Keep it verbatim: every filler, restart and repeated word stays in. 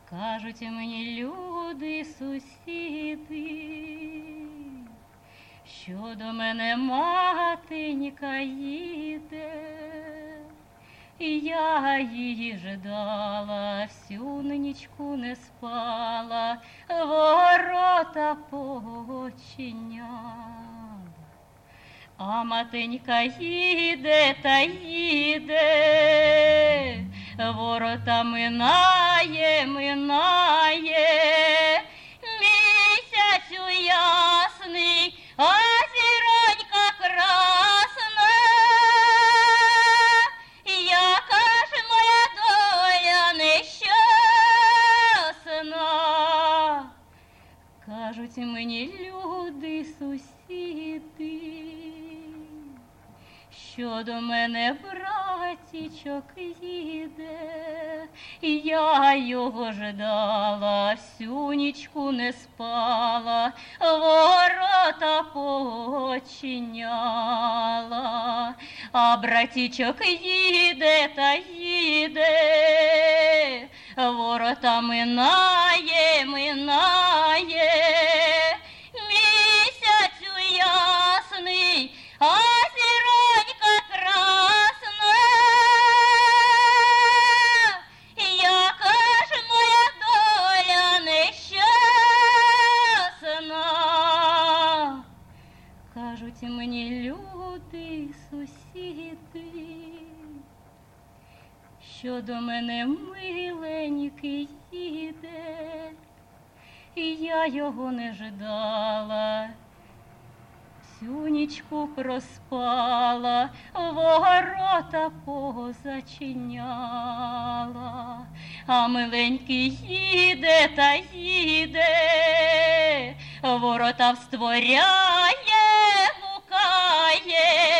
Кажуть мені люди, сусіди, що до мене матенька їде, і я її ждала, всю нічку не спала, ворота починяла. А матенька їде та їде, ворота минає, минає, місяцю ясний, а зіронька красна. Яка ж моя доля нещасна? Кажуть мені люди, сусіди, що до мене братічок їде, і я його ждала, всю нічку не спала, ворота починяла. А братічок їде та їде, ворота минає, минає, місяцю ясний, а зіронька красна. Яка ж моя доля нещасна? Кажуть мені люди, сусіди, що до мене миленький їде, і я його не ждала, всю нічку проспала, ворота позачиняла. А миленький їде та їде, ворота встворяє, гукає,